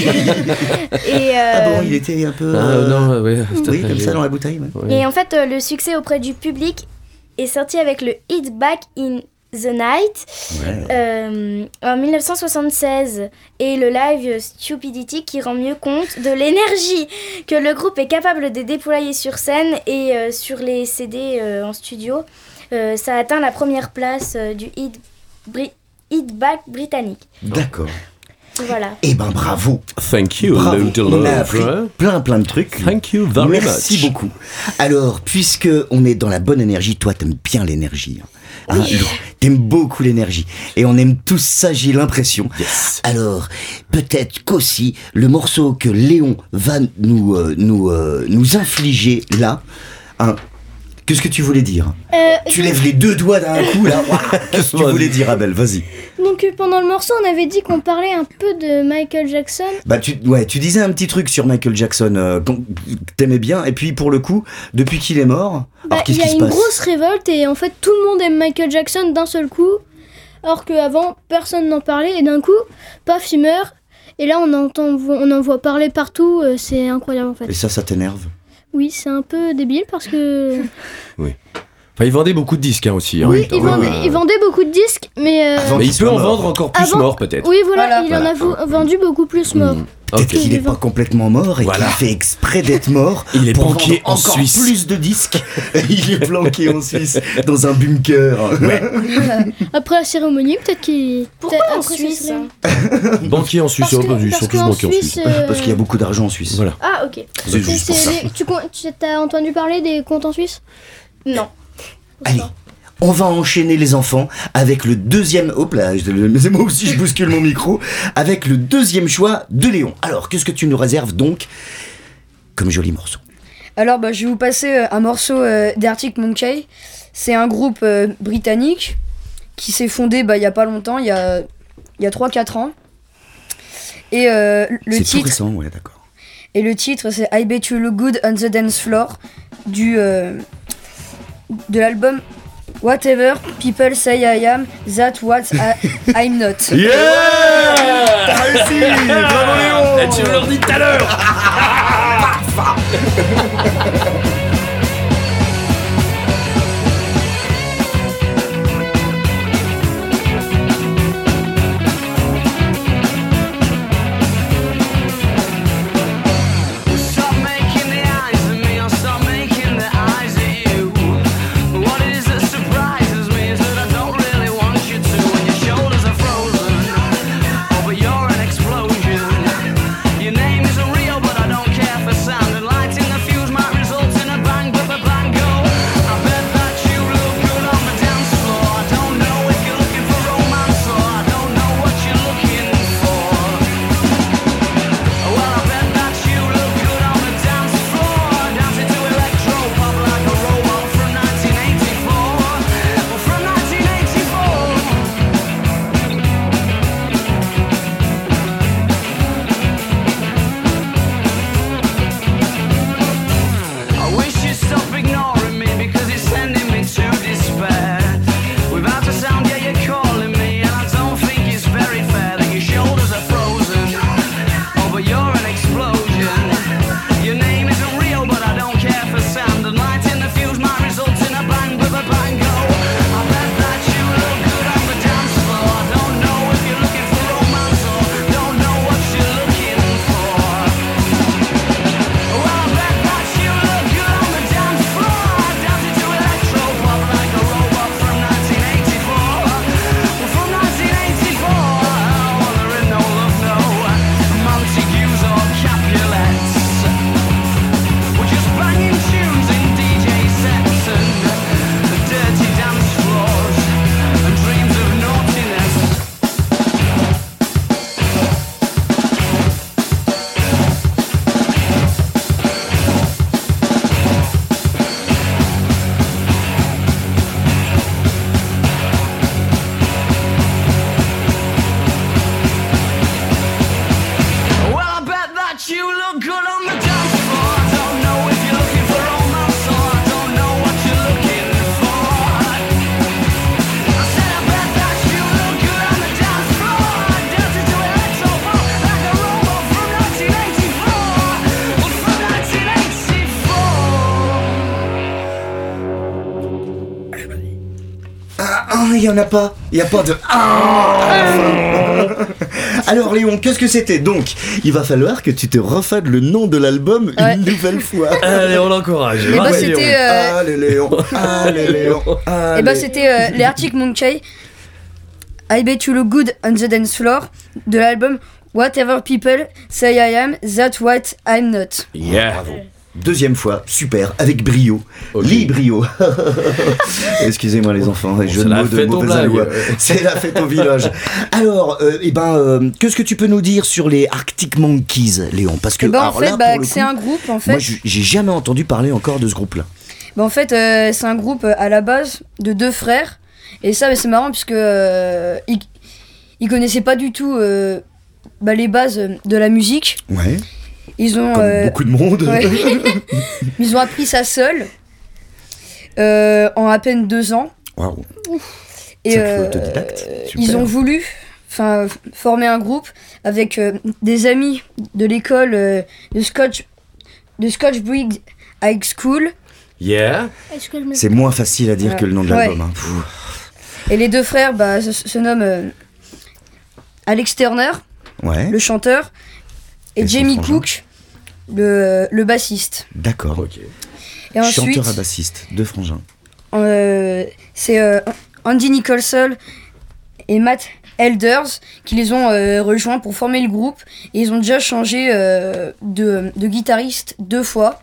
Et, Ah bon, il était un peu... non, oui, comme ça dans la bouteille. Ouais. Et en fait, le succès auprès du public est sorti avec le hit Back in the Night en 1976 et le live Stupidity qui rend mieux compte de l'énergie que le groupe est capable de déployer sur scène et sur les CD en studio. Ça atteint la première place du hit back britannique. D'accord. Voilà. Eh ben bravo. Thank you, bravo. Little On a Love. appris plein de trucs. Thank you very much. Merci beaucoup. Alors, puisque on est dans la bonne énergie, toi t'aimes bien l'énergie. Hein, Lou, t'aimes beaucoup l'énergie. Et on aime tous ça, j'ai l'impression. Yes. Alors, peut-être qu'aussi, le morceau que Léon va nous infliger là, hein, qu'est-ce que tu voulais dire? Tu lèves les deux doigts d'un coup là. Qu'est-ce que tu voulais dire, Abel? Vas-y. Donc pendant le morceau, on avait dit qu'on parlait un peu de Michael Jackson. Bah tu disais un petit truc sur Michael Jackson que t'aimais bien, et puis pour le coup, depuis qu'il est mort, alors qu'est-ce qui se passe? Il y a une grosse révolte et en fait tout le monde aime Michael Jackson d'un seul coup, alors qu'avant personne n'en parlait et d'un coup, paf, il meurt. Et là on en voit parler partout, c'est incroyable en fait. Et ça t'énerve? Oui, c'est un peu débile parce que... Oui. Enfin, il vendait beaucoup de disques aussi. Oui, il vendait beaucoup de disques, mais... Mais il peut en vendre encore plus mort, peut-être. Oui, voilà, il en a vendu beaucoup plus mort. Peut-être qu'il n'est pas complètement mort et qu'il fait exprès d'être mort. Il est pour planqué en encore Suisse. Plus de disques. Il est planqué en Suisse, dans un bunker. Ouais. Après la cérémonie, peut-être qu'il... Pourquoi en Suisse Banquier en Suisse, ils sont tous banquiers en Suisse. Parce qu'il y a beaucoup d'argent en Suisse. Voilà. Ah, ok. C'est juste pour ça. Tu as entendu parler des comptes en Suisse? Non. Allez, on va enchaîner les enfants avec le deuxième... Hop là, c'est moi aussi je bouscule mon micro. Avec le deuxième choix de Léon. Alors, qu'est-ce que tu nous réserves donc comme joli morceau? Alors je vais vous passer un morceau d'Arctic Monkey. C'est un groupe britannique qui s'est fondé il y a pas longtemps, il y a 3-4 ans. Et le c'est titre... tout récent, ouais, d'accord. Et le titre c'est I Bet You Look Good on the Dance Floor de l'album Whatever People Say I Am, That What I'm Not. Yeah! T'as réussi! Bravo Léon! Tu me l'as dit tout à l'heure! Your name isn't real, but I don't care for sound. And lighting the fuse might result in a il n'y en a pas. Il n'y a pas de à la fin. Alors Léon, qu'est-ce que c'était? Donc, il va falloir que tu te refades le nom de l'album une nouvelle fois. Allez, on l'encourage. Et bah c'était Allez Léon, allez Léon, allez. et bah c'était les Arctic Monkeys, I Bet You Look Good on the Dance Floor, de l'album Whatever People Say I Am, That's What I'm Not. Yeah. Bravo. Deuxième fois, super, avec brio. Ok. Lis brio. Excusez-moi les enfants, les jeux de c'est la mots de fête aux mauvaise blagues. aloi. C'est la fête au village. Alors, qu'est-ce que tu peux nous dire sur les Arctic Monkeys, Léon? Parce que Et bah en alors fait, là, pour le c'est coup, un groupe en fait. moi j'ai jamais entendu parler encore de ce groupe-là. Bah en fait, c'est un groupe à la base de 2 frères. Et ça, c'est marrant puisque ils connaissaient pas du tout les bases de la musique. Ouais. Ils ont Comme beaucoup de monde. ouais. Ils ont appris ça seuls en à peine 2 ans. Waouh. Et Sacré autodidacte. ils Super. ont voulu former un groupe avec des amis de l'école de Scotchbrigg High School. Yeah. Est-ce que je me... C'est moins facile à dire Ouais. que le nom de l'album. Hein. Et les 2 frères se nomment Alex Turner, Ouais. le chanteur, et Et son Jamie frangin. Cook, le bassiste. D'accord. Ok. Et ensuite, Chanteur à bassiste, 2 frangins. c'est Andy Nicholson et Matt Elders qui les ont rejoints pour former le groupe. Et ils ont déjà changé de guitariste 2 fois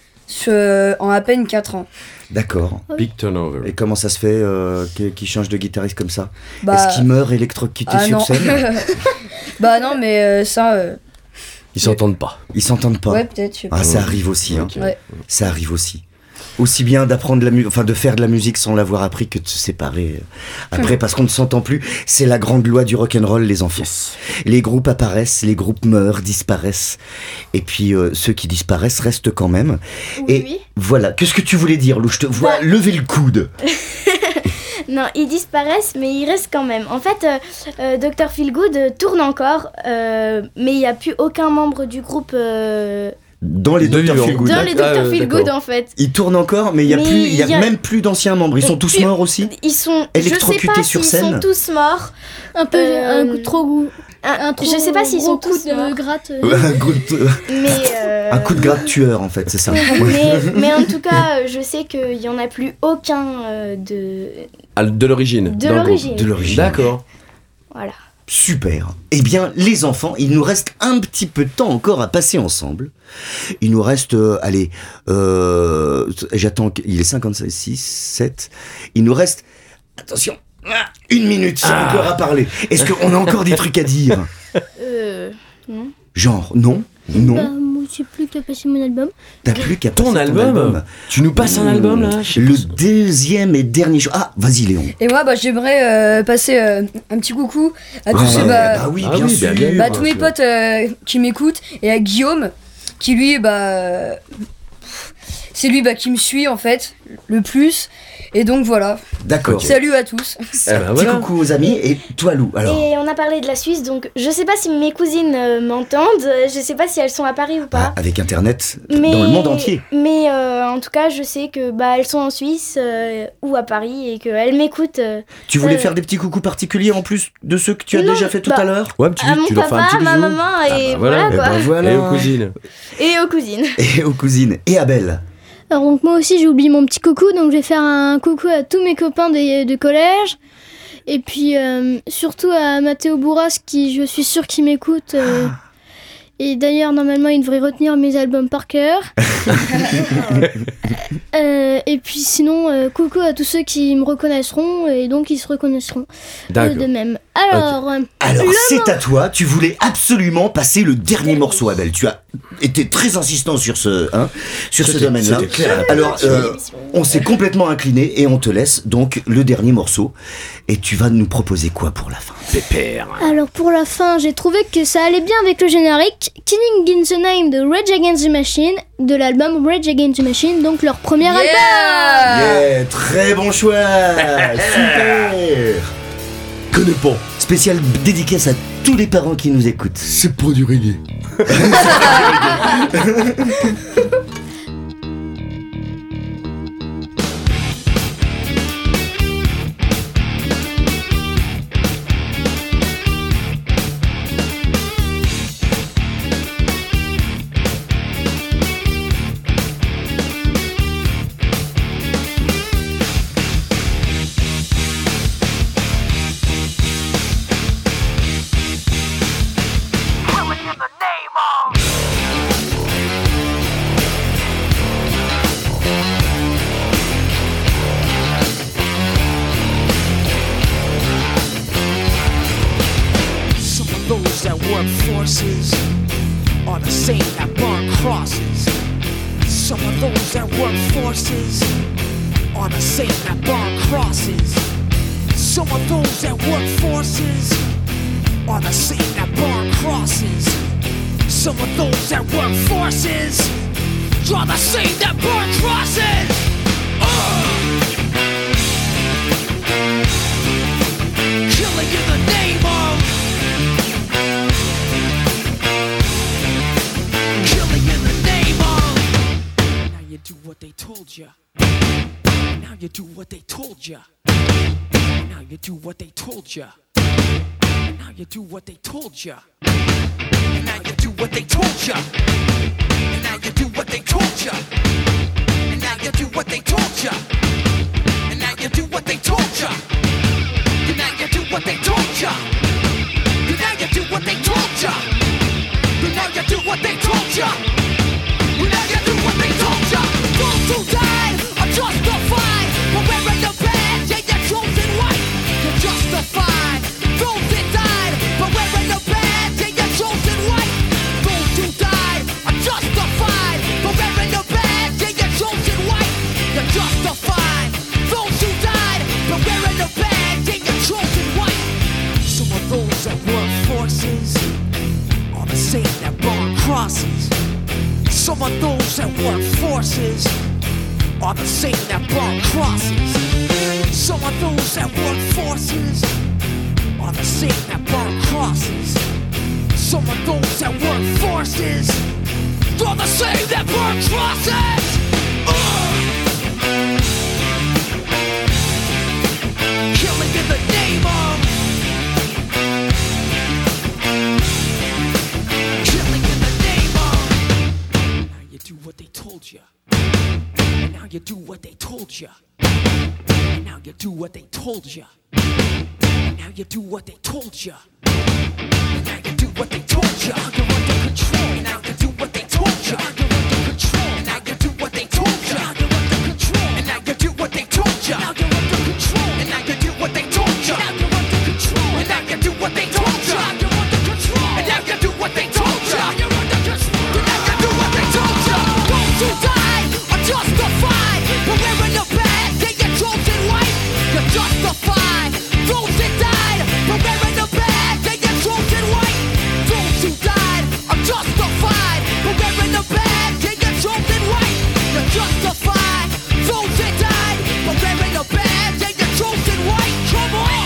en à peine 4 ans. D'accord. Big turnover. Et comment ça se fait qu'il change de guitariste comme ça? Bah, Est-ce qu'il meurt électrocuté ah sur non. scène? Bah non, mais ça, Ils s'entendent pas. Ils s'entendent pas. ouais, peut-être. je sais pas. Ah, ça arrive aussi. Hein. Ok. Ouais. Ça arrive aussi. Aussi bien d'apprendre de faire de la musique sans l'avoir appris que de se séparer après parce qu'on ne s'entend plus. C'est la grande loi du rock'n'roll, les enfants. Les groupes apparaissent, les groupes meurent, disparaissent. Et puis ceux qui disparaissent restent quand même. Et Oui. voilà. Qu'est-ce que tu voulais dire, Lou? Je te vois lever le coude. Non, ils disparaissent, mais ils restent quand même. En fait, Dr. Feelgood tourne encore, mais il n'y a plus aucun membre du groupe Dans les De Dr. vivant. Feelgood. dans les Dr. Feelgood, d'accord. en fait. Ils tournent encore, mais il y a même plus d'anciens membres. Ils sont tous Puis- morts aussi. Ils sont, Électrocutés je sais pas sur s'ils scène. sont tous morts. Un peu un coup trop goût. Je sais pas s'ils sont gros coup tous de morts. gratte. Mais, Un coup de gratte tueur, en fait, c'est ça. mais en tout cas, je sais qu'il n'y en a plus aucun de... Ah, de l'origine. De dans le groupe. l'origine. De l'origine. D'accord. Voilà. Super. Eh bien, les enfants, il nous reste un petit peu de temps encore à passer ensemble. Il nous reste, j'attends, il est 56, 7. Il nous reste, attention, 1 minute encore à parler. Est-ce qu'on a encore des trucs à dire? Non. Genre, non, non, Bah, moi, je sais plus que t'as passé mon album. t'as plus qu'à Ton passer album Tu nous passes un album là Le deuxième et dernier jour. Ah, vas-y Léon. Et moi, j'aimerais passer un petit coucou à tous ceux, oui, Ah bien oui, sûr. bien, tous mes potes qui m'écoutent, et à Guillaume qui lui c'est lui qui me suit en fait le plus, et donc voilà. D'accord. Salut à tous. Eh ben, Petit voilà. coucou aux amis. Et toi Lou, alors Et on a parlé de la Suisse, donc je sais pas si mes cousines m'entendent, je sais pas si elles sont à Paris ou pas. avec Internet, Mais, dans le monde entier. Mais en tout cas, je sais que elles sont en Suisse ou à Paris et qu'elles m'écoutent. Tu voulais faire des petits coucous particuliers en plus de ceux que tu as Non, déjà fait tout bah, à l'heure? Ouais, À mon tu leur fais un papa, petit ma bisou. maman et bah voilà Eh quoi. ben voilà. Et aux cousines. Et aux cousines. Et aux cousines. Et à Belle. Alors donc moi aussi j'ai oublié mon petit coucou, donc je vais faire un coucou à tous mes copains de collège. Et puis surtout à Mathéo Bourras qui je suis sûre qu'il m'écoute. Et d'ailleurs normalement il devrait retenir mes albums par cœur. Et puis sinon coucou à tous ceux qui me reconnaîtront et donc ils se reconnaîtront D'accord. de même. Alors Alors, c'est à toi. Tu voulais absolument passer le dernier morceau, Abel. Tu as été très insistant sur ce domaine-là. c'était clair. Alors, on s'est complètement incliné et on te laisse donc le dernier morceau. Et tu vas nous proposer quoi pour la fin? Pépère. Alors pour la fin, j'ai trouvé que ça allait bien avec le générique. Killing in the Name de Rage Against the Machine, de l'album Rage Against the Machine, donc leur premier album. Yeah, très bon choix. Super. Connais pas. Spécial dédicace à tous les parents qui nous écoutent. C'est pas du reggae. crosses. Some of those that work forces are the same that burn crosses. Some of those that work forces are the same that burn crosses. Some of those that work forces are the same that burn crosses. Killing in the name of. Killing in the name of. Now you do what they told you. Now you do what they told you. Now you do what they told you. Now you do what they told you. Now you do what they told you. Now you do what they told you. Now you do what they told you. Now you do what they told you. Now you do what they told you. Now you do what they told you. Now you do what they told you. Now you do what they told you. Those who died are justified for wearing the badge and your chosen white. You're justified. Those that died for wearing the badge and your chosen white. Those who died are justified for wearing the badge and your chosen white. You're justified. Those who died for wearing the badge and your chosen white. Some of those that work forces are the same that burn crosses. Some of those that work forces are the same that burn crosses. Some of those that work forces are the same that burn crosses. Some of those that work forces are the same that burn crosses. Killing in the name of. Killing in the name of. Now you do what they told you. Now you do what they told you. Now you do what they told you. Now you do what they told you. Now you do what they told you. You're under control. Now you do what they told you. You're under control. Now you do what they told you. You're under control. And now you do what they told you. Now you're under control. And now you do what they told you. Now you're under control. And now you do what they told you. You're under control. And now you do what they told you. You're under control. And now you do what they told you. Those who died are justified for wearing the badge and your chosen white. You're justified. Those that died for wearing the badge and your chosen white. Those who died are justified for wearing the badge and your chosen white. You're justified. Those that died for wearing the badge and your chosen white. Come on.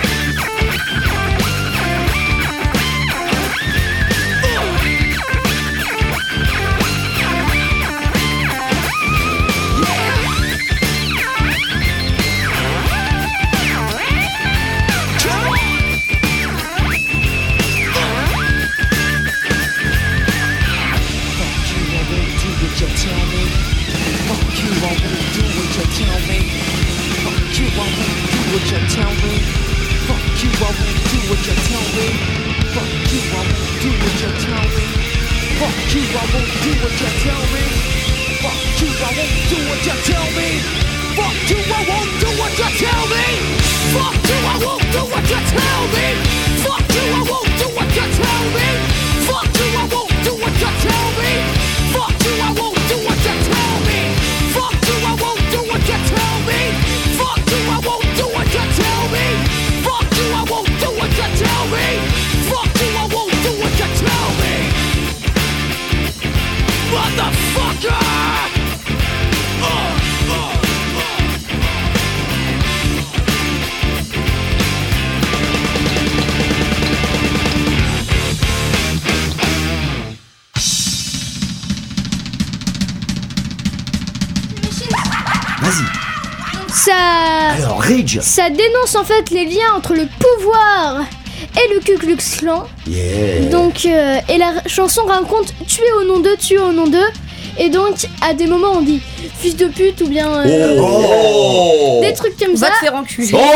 Alors, Rage. Ça dénonce en fait les liens entre le pouvoir et le Ku Klux Klan. Yeah. Donc, et la chanson raconte tuer au nom d'eux, tuer au nom d'eux. Et donc, à des moments, on dit fils de pute ou bien des trucs comme ça. Va te faire enculer. Oh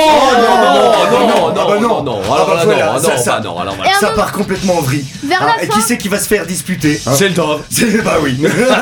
non. Ça part complètement en vrille. Vers la Et fin, qui c'est qui va se faire disputer hein? C'est le top. Bah oui.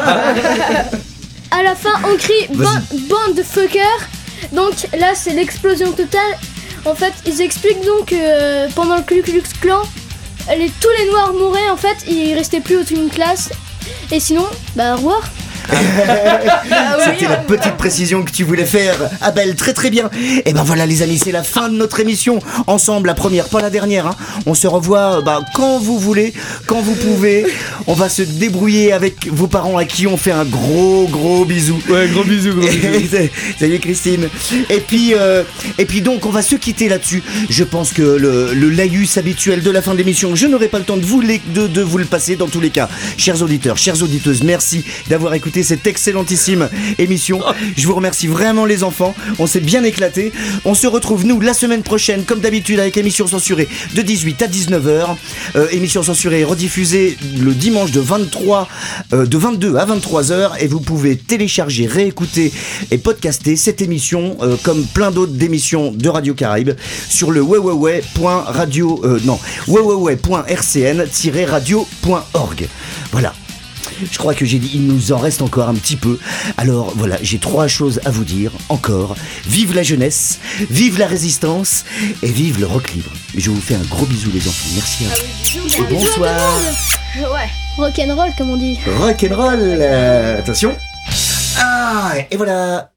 à la fin, on crie bande de fuckers. Donc là, c'est l'explosion totale. En fait, ils expliquent donc que pendant le Ku Klux Klan, tous les noirs mouraient. En fait, il restait plus aucune classe. Et sinon, bah au revoir. C'était la petite précision que tu voulais faire, Abel, très très bien. Et ben voilà les amis, c'est la fin de notre émission. Ensemble, la première, pas la dernière, hein. On se revoit quand vous voulez, quand vous pouvez. On va se débrouiller avec vos parents à qui on fait un gros bisou. Ouais, gros bisous. Salut Christine. Et puis donc on va se quitter là-dessus. Je pense que le laïus habituel de la fin de l'émission, je n'aurai pas le temps de vous le passer dans tous les cas. Chers auditeurs, chères auditeuses, merci d'avoir écouté cette excellentissime émission. Je vous remercie vraiment les enfants, on s'est bien éclaté. On se retrouve nous la semaine prochaine comme d'habitude avec émission censurée de 18 à 19h. Émission censurée rediffusée le dimanche de 22 à 23h et vous pouvez télécharger, réécouter et podcaster cette émission comme plein d'autres d'émissions de Radio Caraïbe sur le www.rcn-radio.org. Voilà. Je crois que j'ai dit, il nous en reste encore un petit peu. Alors voilà, j'ai 3 choses à vous dire encore. Vive la jeunesse, vive la résistance et vive le rock libre. Je vous fais un gros bisou les enfants. Merci à vous. Et bonsoir. Ouais, rock'n'roll comme on dit. Rock'n'roll. Attention. Ah, et voilà.